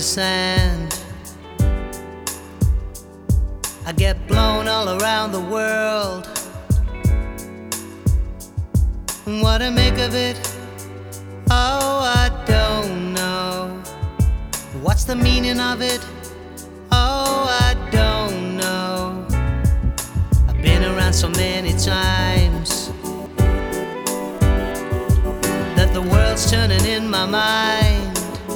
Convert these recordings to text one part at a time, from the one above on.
of sand. I get blown all around the world. What to make of it? Oh, I don't know. What's the meaning of it? Oh, I don't know. I've been around so many times that the world's turning in my mind.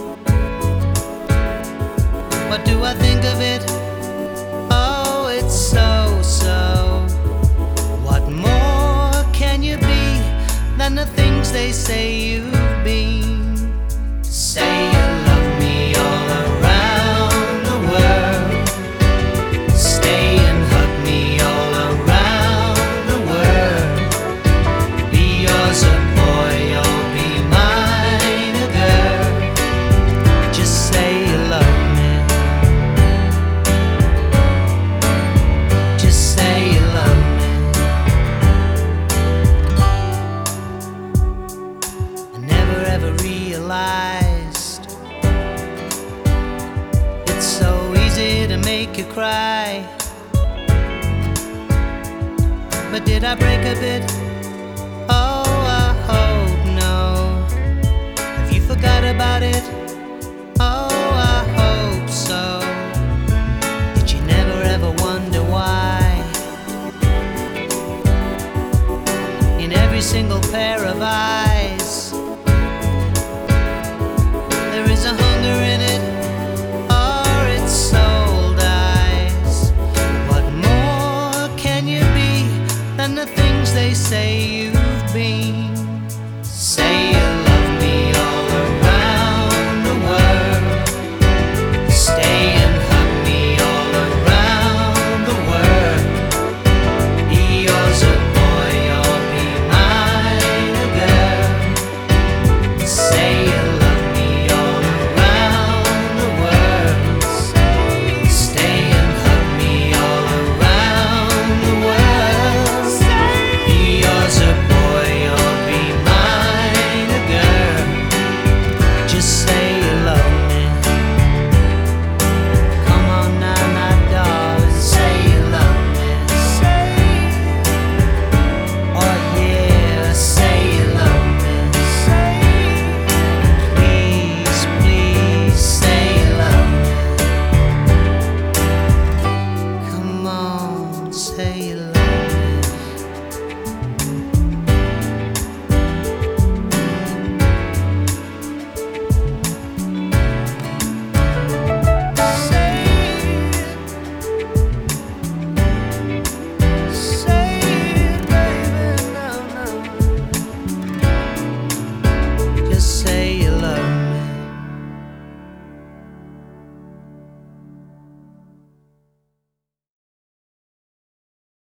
What do I think of it? Oh, it's so. What more can you be than the things they say you've been? Say you love me all around the world. Stay and hug me all around the world. Be yours a boy, you'll be mine a girl. Just say you love me. Just say you love me. I never ever realized it's so easy to make you cry. But did I break a bit? Oh, I hope no. Have you forgot about it? Oh, I hope so. Did you never ever wonder why in every single pair of eyes there is a hunger in it, or its soul dies? What more can you be than the things they say you've been?